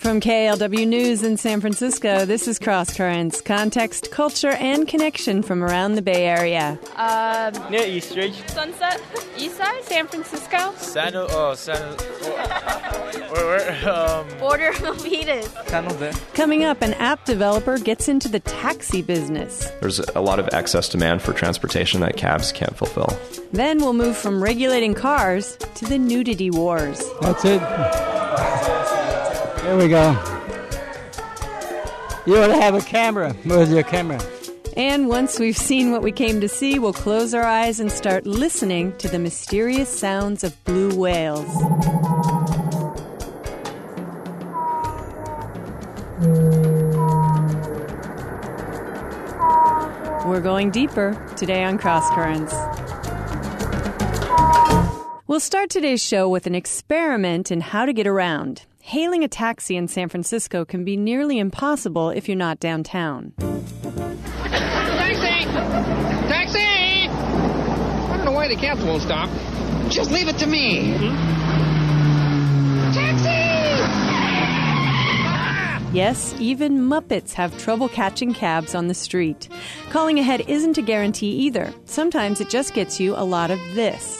From KLW News in San Francisco, this is Cross Currents, context, culture, and connection from around the Bay Area. Near East Ridge. Sunset, East Side, San Francisco. Border Milpitas. San Jose. Coming up, an app developer gets into the taxi business. There's a lot of excess demand for transportation that cabs can't fulfill. Then we'll move from regulating cars to the nudity wars. That's it. There we go. You ought to have a camera. Where's your camera? And once we've seen what we came to see, we'll close our eyes and start listening to the mysterious sounds of blue whales. We're going deeper today on Cross Currents. We'll start today's show with an experiment in how to get around. Hailing a taxi in San Francisco can be nearly impossible if you're not downtown. Taxi! Taxi! I don't know why the cabs won't stop. Just leave it to me. Taxi! Yes, even Muppets have trouble catching cabs on the street. Calling ahead isn't a guarantee either. Sometimes it just gets you a lot of this.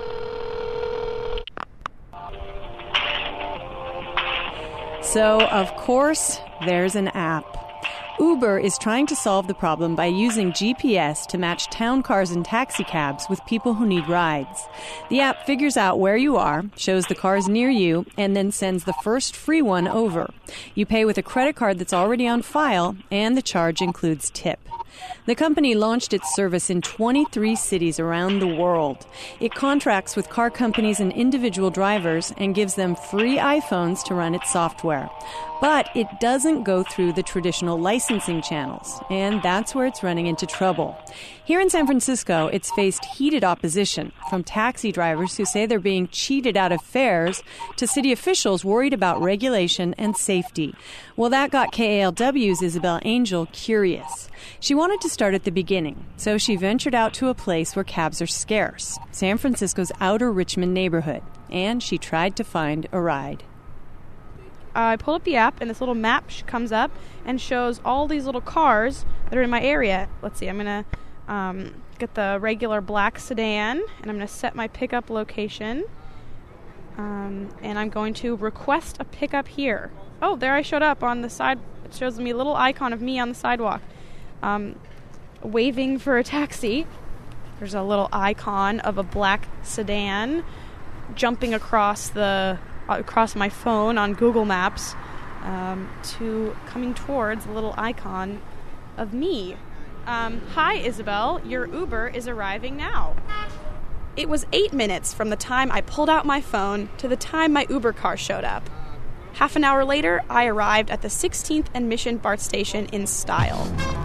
So, of course, there's an app. Uber is trying to solve the problem by using GPS to match town cars and taxi cabs with people who need rides. The app figures out where you are, shows the cars near you, and then sends the first free one over. You pay with a credit card that's already on file, and the charge includes tip. The company launched its service in 23 cities around the world. It contracts with car companies and individual drivers and gives them free iPhones to run its software. But it doesn't go through the traditional licensing channels, and that's where it's running into trouble. Here in San Francisco, it's faced heated opposition from taxi drivers who say they're being cheated out of fares to city officials worried about regulation and safety. Well, that got KALW's Isabel Angel curious. She wanted to start at the beginning, so she ventured out to a place where cabs are scarce, San Francisco's outer Richmond neighborhood, and she tried to find a ride. I pulled up the app, and this little map comes up and shows all these little cars that are in my area. Let's see, I'm going to get the regular black sedan, and I'm going to set my pickup location. And I'm going to request a pickup here. Oh, there I showed up on the side. It shows me a little icon of me on the sidewalk, waving for a taxi. There's a little icon of a black sedan jumping across my phone on Google Maps to coming towards a little icon of me. Hi, Isabel. Your Uber is arriving now. It was 8 minutes from the time I pulled out my phone to the time my Uber car showed up. Half an hour later, I arrived at the 16th and Mission BART station in style.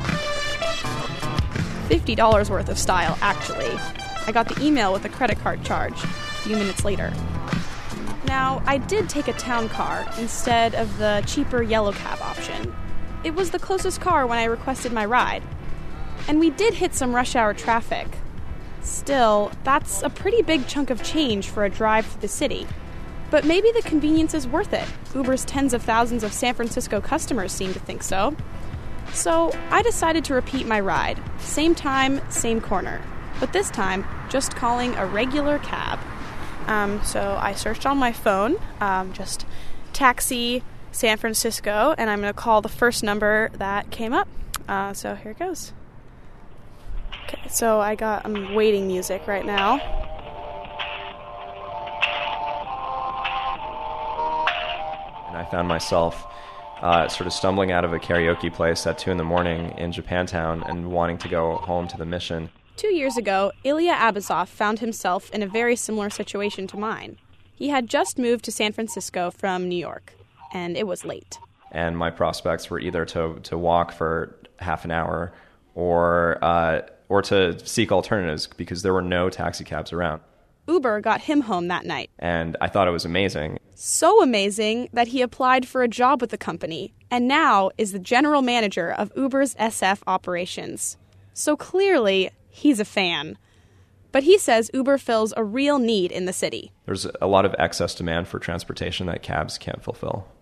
$50 worth of style, actually. I got the email with a credit card charge a few minutes later. Now, I did take a town car instead of the cheaper yellow cab option. It was the closest car when I requested my ride. And we did hit some rush hour traffic. Still, that's a pretty big chunk of change for a drive through the city. But maybe the convenience is worth it. Uber's tens of thousands of San Francisco customers seem to think so. So I decided to repeat my ride. Same time, same corner. But this time, just calling a regular cab. So I searched on my phone, just taxi San Francisco, and I'm going to call the first number that came up. So here it goes. Okay, so I'm waiting music right now. And I found myself sort of stumbling out of a karaoke place at 2 a.m. in Japantown and wanting to go home to the Mission. 2 years ago, Ilya Abazoff found himself in a very similar situation to mine. He had just moved to San Francisco from New York, and it was late. And my prospects were either to walk for half an hour or to seek alternatives because there were no taxi cabs around. Uber got him home that night. And I thought it was amazing. So amazing that he applied for a job with the company and now is the general manager of Uber's SF operations. So clearly, he's a fan. But he says Uber fills a real need in the city. There's a lot of excess demand for transportation that cabs can't fulfill.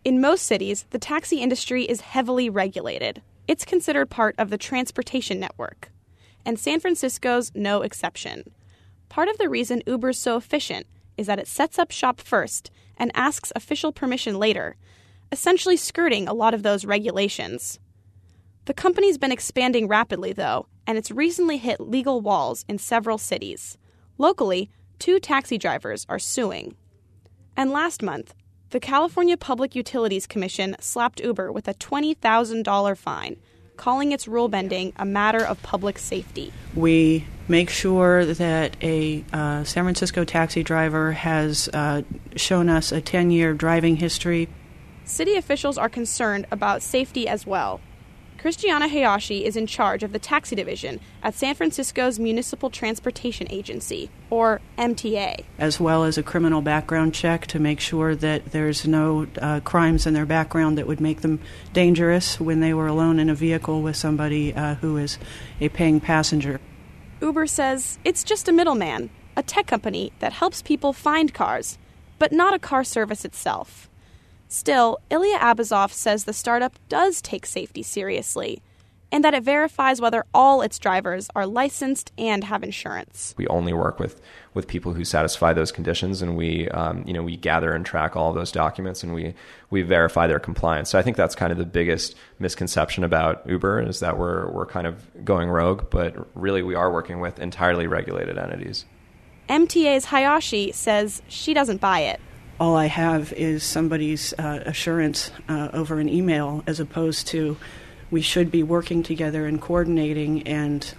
In most cities, the taxi industry is heavily regulated. It's considered part of the transportation network. And San Francisco's no exception. Part of the reason Uber's so efficient is that it sets up shop first and asks official permission later, essentially skirting a lot of those regulations. The company's been expanding rapidly, though, and it's recently hit legal walls in several cities. Locally, 2 taxi drivers are suing. And last month, the California Public Utilities Commission slapped Uber with a $20,000 fine, calling its rule bending a matter of public safety. We make sure that a San Francisco taxi driver has shown us a 10-year driving history. City officials are concerned about safety as well. Christiana Hayashi is in charge of the taxi division at San Francisco's Municipal Transportation Agency, or MTA. As well as a criminal background check to make sure that there's no crimes in their background that would make them dangerous when they were alone in a vehicle with somebody who is a paying passenger. Uber says it's just a middleman, a tech company that helps people find cars, but not a car service itself. Still, Ilya Abazov says the startup does take safety seriously, and that it verifies whether all its drivers are licensed and have insurance. We only work with people who satisfy those conditions, and we gather and track all of those documents, and we verify their compliance. So I think that's kind of the biggest misconception about Uber, is that we're kind of going rogue, but really we are working with entirely regulated entities. MTA's Hayashi says she doesn't buy it. All I have is somebody's assurance over an email, as opposed to we should be working together and coordinating and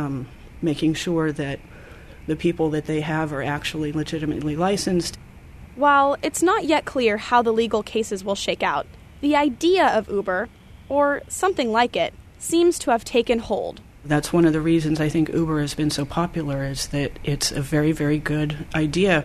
making sure that the people that they have are actually legitimately licensed. While it's not yet clear how the legal cases will shake out, the idea of Uber, or something like it, seems to have taken hold. That's one of the reasons I think Uber has been so popular, is that it's a very, very good idea.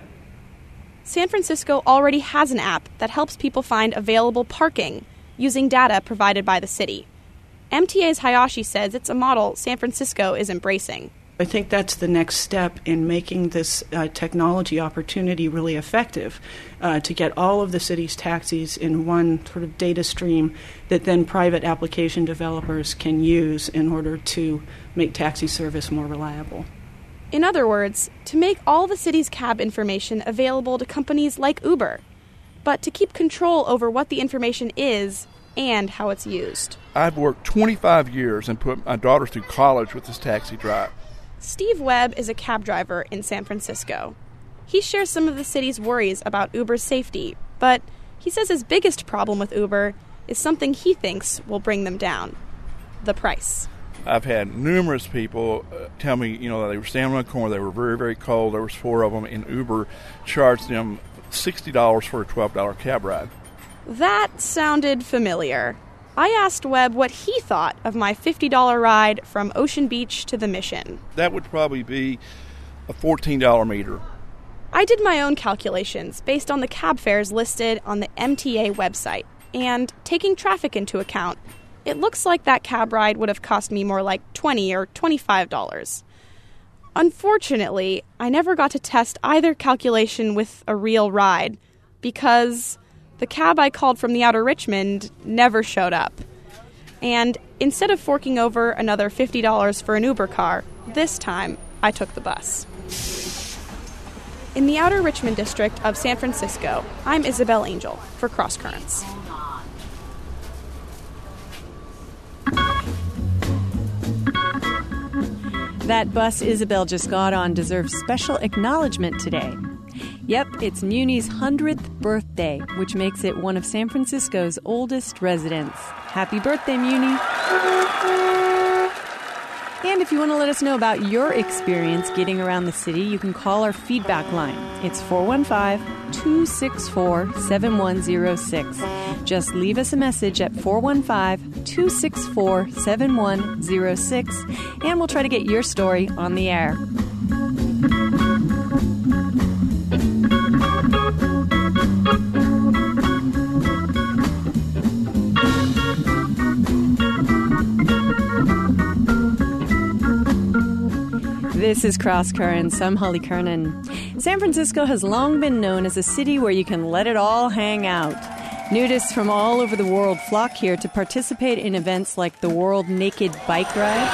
San Francisco already has an app that helps people find available parking using data provided by the city. MTA's Hayashi says it's a model San Francisco is embracing. I think that's the next step in making this technology opportunity really effective, to get all of the city's taxis in one sort of data stream that then private application developers can use in order to make taxi service more reliable. In other words, to make all the city's cab information available to companies like Uber, but to keep control over what the information is and how it's used. I've worked 25 years and put my daughter through college with this taxi drive. Steve Webb is a cab driver in San Francisco. He shares some of the city's worries about Uber's safety, but he says his biggest problem with Uber is something he thinks will bring them down: the price. I've had numerous people tell me, that they were standing on a corner, they were very, very cold, there was 4 of them, and Uber charged them $60 for a $12 cab ride. That sounded familiar. I asked Webb what he thought of my $50 ride from Ocean Beach to the Mission. That would probably be a $14 meter. I did my own calculations based on the cab fares listed on the MTA website, and taking traffic into account, it looks like that cab ride would have cost me more like $20 or $25. Unfortunately, I never got to test either calculation with a real ride, because the cab I called from the Outer Richmond never showed up. And instead of forking over another $50 for an Uber car, this time I took the bus. In the Outer Richmond district of San Francisco, I'm Isabel Angel for Cross Currents. That bus Isabel just got on deserves special acknowledgement today. Yep, it's Muni's 100th birthday, which makes it one of San Francisco's oldest residents. Happy birthday, Muni! And if you want to let us know about your experience getting around the city, you can call our feedback line. It's 415-264-7106. Just leave us a message at 415-264-7106, and we'll try to get your story on the air. This is Cross Currents. I'm Holly Kernan. San Francisco has long been known as a city where you can let it all hang out. Nudists from all over the world flock here to participate in events like the World Naked Bike Ride.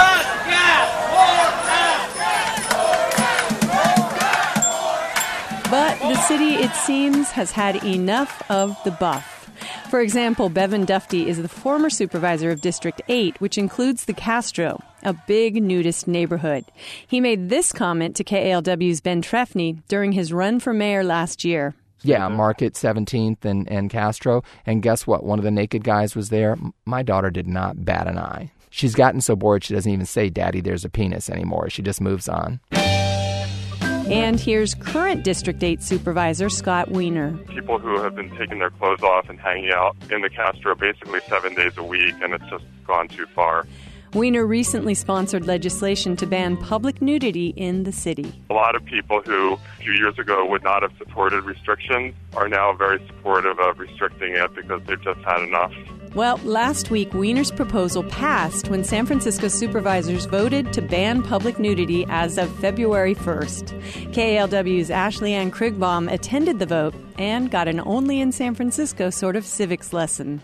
But the city, it seems, has had enough of the buff. For example, Bevan Dufty is the former supervisor of District 8, which includes the Castro, a big nudist neighborhood. He made this comment to KALW's Ben Trefny during his run for mayor last year. Yeah, Market 17th and Castro. And guess what? One of the naked guys was there. My daughter did not bat an eye. She's gotten so bored she doesn't even say, "Daddy, there's a penis" anymore. She just moves on. And here's current District 8 Supervisor Scott Wiener. People who have been taking their clothes off and hanging out in the Castro basically 7 days a week, and it's just gone too far. Wiener recently sponsored legislation to ban public nudity in the city. A lot of people who a few years ago would not have supported restrictions are now very supportive of restricting it because they've just had enough. Well, last week, Wiener's proposal passed when San Francisco supervisors voted to ban public nudity as of February 1st. KALW's Ashley Ann Krigbaum attended the vote and got an only in San Francisco sort of civics lesson.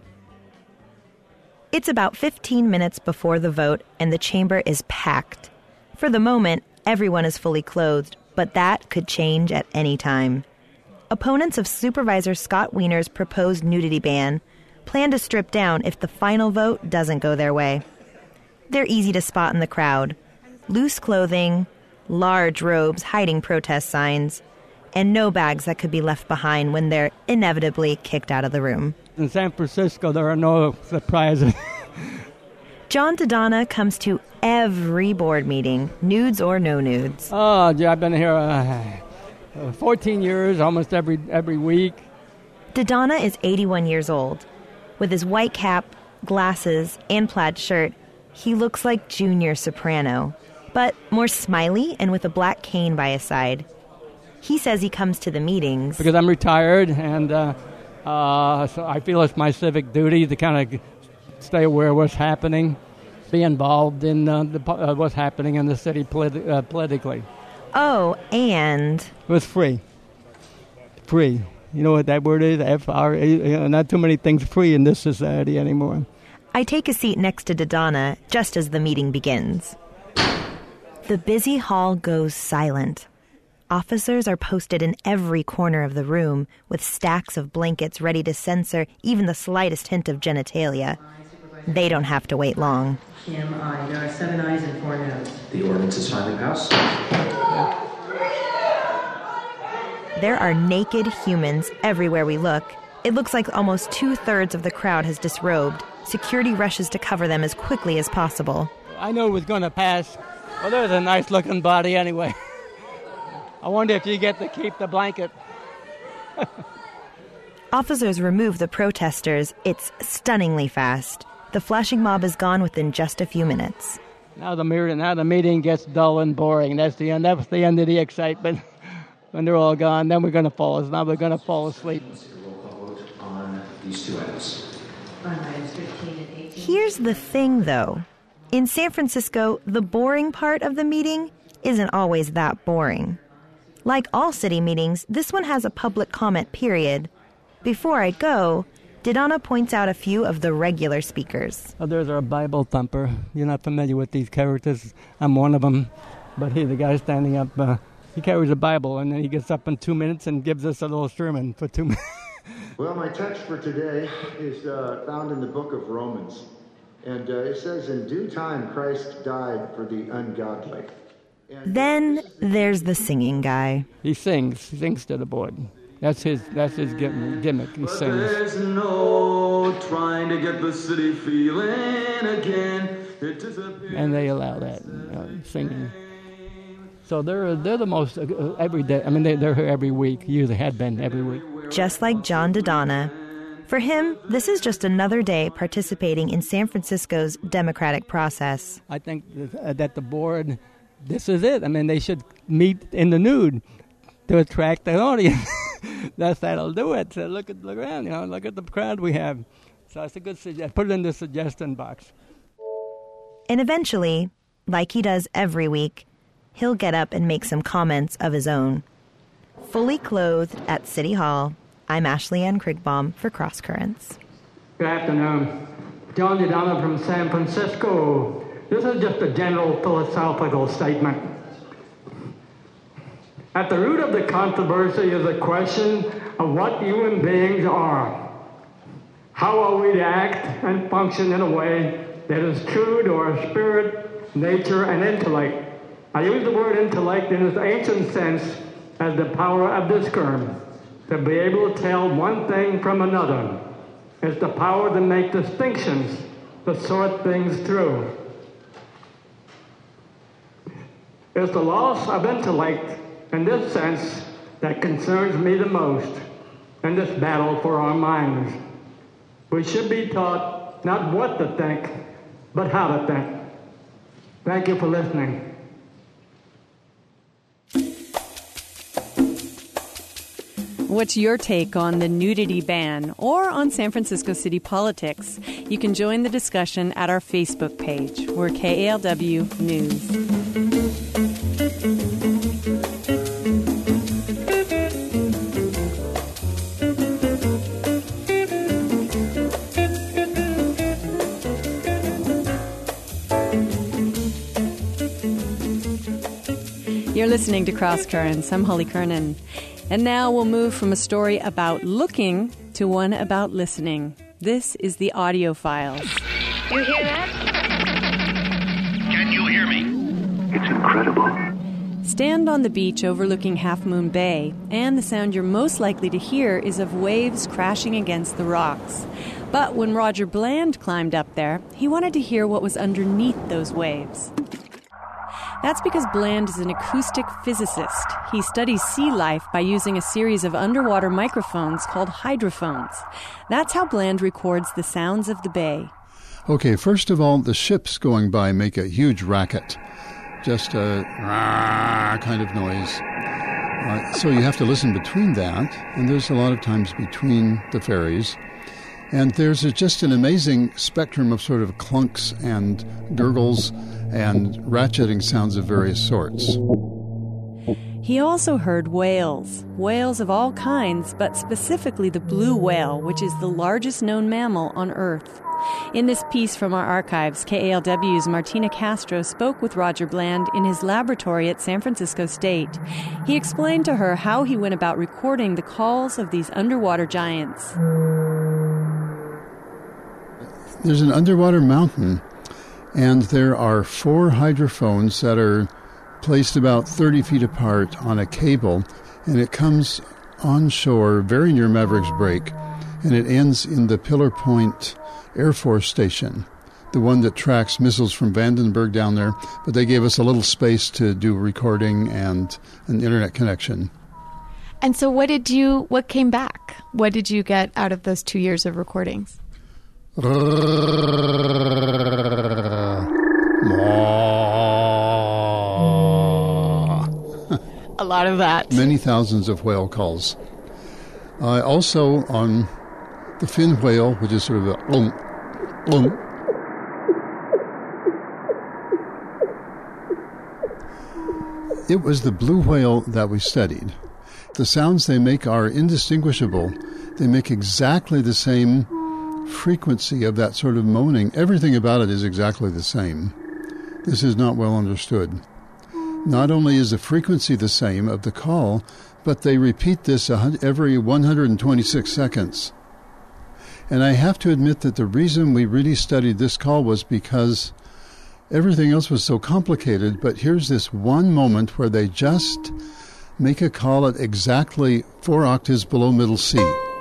It's about 15 minutes before the vote, and the chamber is packed. For the moment, everyone is fully clothed, but that could change at any time. Opponents of Supervisor Scott Wiener's proposed nudity ban plan to strip down if the final vote doesn't go their way. They're easy to spot in the crowd. Loose clothing, large robes hiding protest signs, and no bags that could be left behind when they're inevitably kicked out of the room. In San Francisco, there are no surprises. John Dodonna comes to every board meeting, nudes or no nudes. Oh, yeah, I've been here 14 years, almost every week. Dodonna is 81 years old. With his white cap, glasses, and plaid shirt, he looks like Junior Soprano, but more smiley and with a black cane by his side. He says he comes to the meetings because I'm retired, and so I feel it's my civic duty to kind of stay aware of what's happening, be involved in what's happening in the city politically. Oh, and it was free. Free. You know what that word is? F-R-E. Not too many things free in this society anymore. I take a seat next to Dodonna just as the meeting begins. The busy hall goes silent. Officers are posted in every corner of the room with stacks of blankets ready to censor even the slightest hint of genitalia. They don't have to wait long. Kim, aye. There are 7 ayes and 4 noes. The ordinance is finally passed. There are naked humans everywhere we look. It looks like almost 2/3 of the crowd has disrobed. Security rushes to cover them as quickly as possible. I knew it was going to pass. Well, there's a nice-looking body anyway. I wonder if you get to keep the blanket. Officers remove the protesters. It's stunningly fast. The flashing mob is gone within just a few minutes. Now the meeting gets dull and boring. That's the end of the excitement. When they're all gone, then we're going to fall asleep. On these 2 items. Here's the thing, though. In San Francisco, the boring part of the meeting isn't always that boring. Like all city meetings, this one has a public comment period. Before I go, Dodonna points out a few of the regular speakers. Oh, there's our Bible thumper. You're not familiar with these characters. I'm one of them. But the guy standing up, he carries a Bible, and then he gets up in 2 minutes and gives us a little sermon for 2 minutes. Well, my text for today is found in the book of Romans. And it says, in due time, Christ died for the ungodly. Then there's the singing guy. He sings to the board. That's his gimmick. He sings. There's no trying to get the city feeling again. And they allow that singing. So they're the most every day. I mean, they're here every week. Usually had been every week. Just like John Dodonna. For him, this is just another day participating in San Francisco's democratic process. I think that the board, this is it. I mean, they should meet in the nude to attract an audience. That'll do it. So look around, look at the crowd we have. So it's a good suggestion. Put it in the suggestion box. And eventually, like he does every week, he'll get up and make some comments of his own. Fully clothed at City Hall, I'm Ashley Ann Krigbaum for Cross Currents. Good afternoon. John DiDono from San Francisco. This is just a general philosophical statement. At the root of the controversy is a question of what human beings are. How are we to act and function in a way that is true to our spirit, nature, and intellect? I use the word intellect in its ancient sense as the power of discern, to be able to tell one thing from another. It's the power to make distinctions, to sort things through. It's the loss of intellect in this sense that concerns me the most in this battle for our minds. We should be taught not what to think, but how to think. Thank you for listening. What's your take on the nudity ban or on San Francisco city politics? You can join the discussion at our Facebook page. We're KALW News. You're listening to Cross Currents. I'm Holly Kernan. And now we'll move from a story about looking to one about listening. This is the audio files. You hear that? Can you hear me? It's incredible. Stand on the beach overlooking Half Moon Bay, and the sound you're most likely to hear is of waves crashing against the rocks. But when Roger Bland climbed up there, he wanted to hear what was underneath those waves. That's because Bland is an acoustic physicist. He studies sea life by using a series of underwater microphones called hydrophones. That's how Bland records the sounds of the bay. Okay, first of all, the ships going by make a huge racket. Just a kind of noise. So you have to listen between that, and there's a lot of times between the ferries. And there's just an amazing spectrum of sort of clunks and gurgles and ratcheting sounds of various sorts. He also heard whales of all kinds, but specifically the blue whale, which is the largest known mammal on Earth. In this piece from our archives, KALW's Martina Castro spoke with Roger Bland in his laboratory at San Francisco State. He explained to her how he went about recording the calls of these underwater giants. There's an underwater mountain, and there are 4 hydrophones that are placed about 30 feet apart on a cable, and it comes onshore very near Mavericks Break, and it ends in the Pillar Point Air Force Station, the one that tracks missiles from Vandenberg down there, but they gave us a little space to do recording and an internet connection. And so what came back? What did you get out of those 2 years of recordings? A lot of that. Many thousands of whale calls. Also on the fin whale, which is sort of a It was the blue whale that we studied. The sounds they make are indistinguishable. They make exactly the same frequency of that sort of moaning. Everything about it is exactly the same. This is not well understood. Not only is the frequency the same of the call, but they repeat this every 126 seconds. And I have to admit that the reason we really studied this call was because everything else was so complicated, but here's this one moment where they just make a call at exactly 4 octaves below middle C.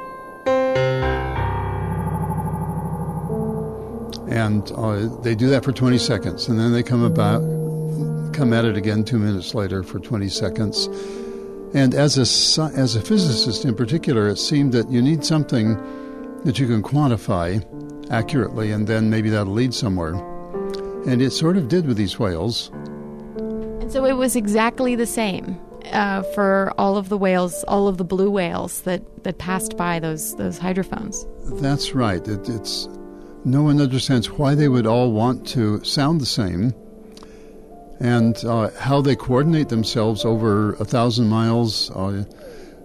And they do that for 20 seconds, and then they come at it again 2 minutes later for 20 seconds. And as a physicist in particular, it seemed that you need something that you can quantify accurately, and then maybe that'll lead somewhere. And it sort of did with these whales. And so it was exactly the same for all of the whales, all of the blue whales that passed by those hydrophones. That's right. It's no one understands why they would all want to sound the same, and how they coordinate themselves over 1,000 miles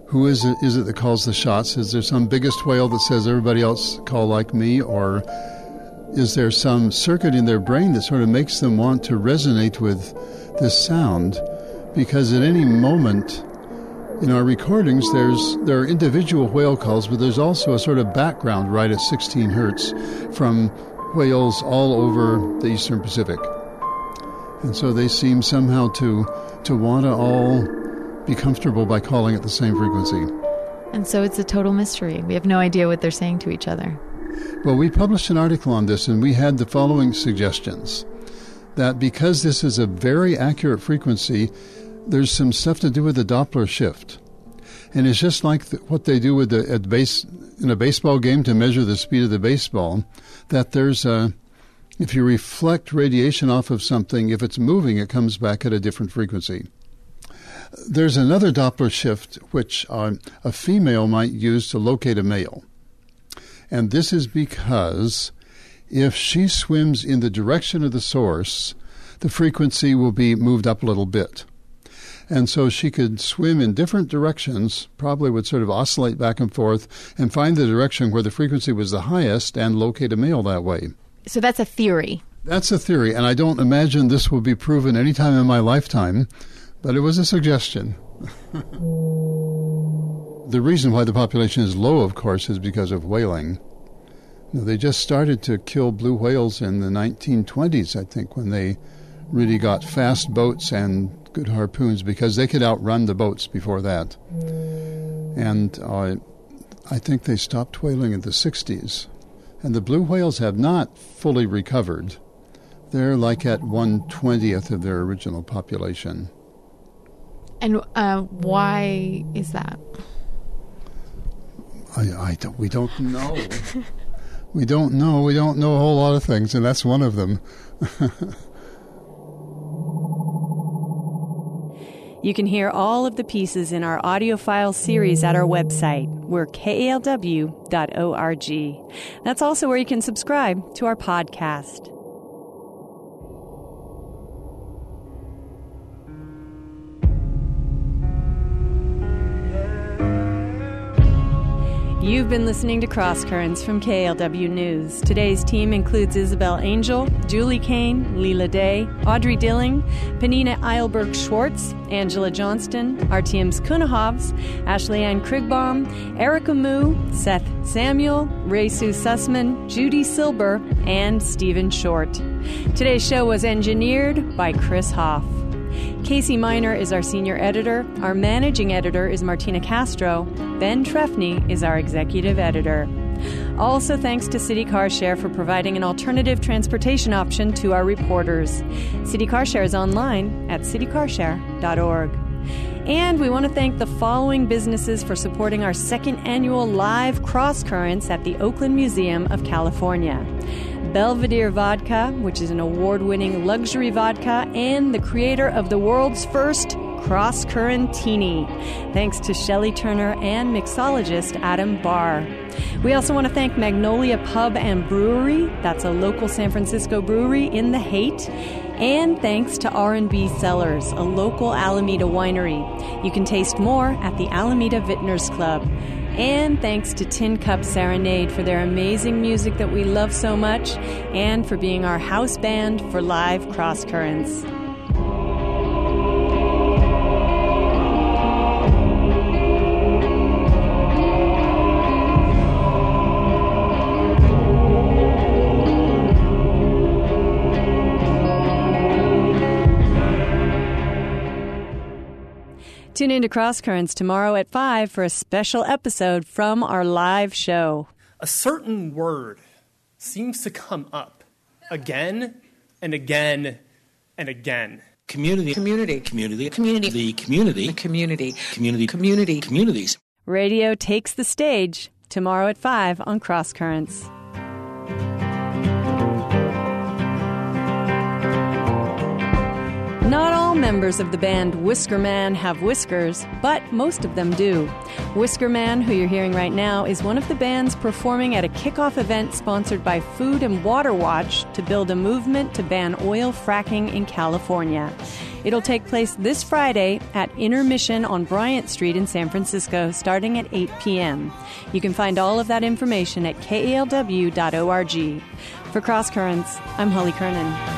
Who is it that calls the shots? Is there some biggest whale that says everybody else call like me? Or is there some circuit in their brain that sort of makes them want to resonate with this sound? Because at any moment in our recordings, there are individual whale calls, but there's also a sort of background right at 16 hertz from whales all over the Eastern Pacific. And so they seem somehow to want to all be comfortable by calling at the same frequency. And so it's a total mystery. We have no idea what they're saying to each other. Well, we published an article on this, and we had the following suggestions. That because this is a very accurate frequency, there's some stuff to do with the Doppler shift. And it's just like what they do with in a baseball game to measure the speed of the baseball, that if you reflect radiation off of something, if it's moving, it comes back at a different frequency. There's another Doppler shift which a female might use to locate a male. And this is because if she swims in the direction of the source, the frequency will be moved up a little bit. And so she could swim in different directions, probably would sort of oscillate back and forth, and find the direction where the frequency was the highest and locate a male that way. So that's a theory. That's a theory, and I don't imagine this will be proven any time in my lifetime, but it was a suggestion. The reason why the population is low, of course, is because of whaling. They just started to kill blue whales in the 1920s, I think, when they really got fast boats and good harpoons, because they could outrun the boats before that. And I think they stopped whaling in the 60s. And the blue whales have not fully recovered. They're like at 1/20th of their original population. And why is that? We don't know. We don't know. We don't know a whole lot of things, and that's one of them. You can hear all of the pieces in our audiophile series at our website. We're kalw.org. That's also where you can subscribe to our podcast. You've been listening to Cross Currents from KALW News. Today's team includes Isabel Angel, Julie Kane, Leela Day, Audrey Dilling, Penina Eilberg-Schwartz, Angela Johnston, Artyom Kunahovs, Ashley Ann Krigbaum, Erica Moo, Seth Samuel, Ray Sue Sussman, Judy Silber, and Stephen Short. Today's show was engineered by Chris Hoff. Casey Miner is our senior editor. Our managing editor is Martina Castro. Ben Trefny is our executive editor. Also thanks to City Car Share for providing an alternative transportation option to our reporters. City Car Share is online at citycarshare.org. And we want to thank the following businesses for supporting our second annual live Cross Currents at the Oakland Museum of California. Belvedere Vodka, which is an award-winning luxury vodka and the creator of the world's first Cross Currentini. Thanks to Shelley Turner and mixologist Adam Barr. We also want to thank Magnolia Pub and Brewery. That's a local San Francisco brewery in the Haight. And thanks to R&B Cellars, a local Alameda winery. You can taste more at the Alameda Vintners Club. And thanks to Tin Cup Serenade for their amazing music that we love so much, and for being our house band for live Cross Currents. Tune in to Cross Currents tomorrow at 5 for a special episode from our live show. A certain word seems to come up again and again and again. Community. Community. Community. Community. The community. The community. Community. Community. Communities. Radio takes the stage tomorrow at 5 on Cross Currents. Not all members of the band Whisker Man have whiskers, but most of them do. Whisker Man, who you're hearing right now, is one of the bands performing at a kickoff event sponsored by Food and Water Watch to build a movement to ban oil fracking in California. It'll take place this Friday at Intermission on Bryant Street in San Francisco, starting at 8 p.m. You can find all of that information at kalw.org. For Cross Currents, I'm Holly Kernan.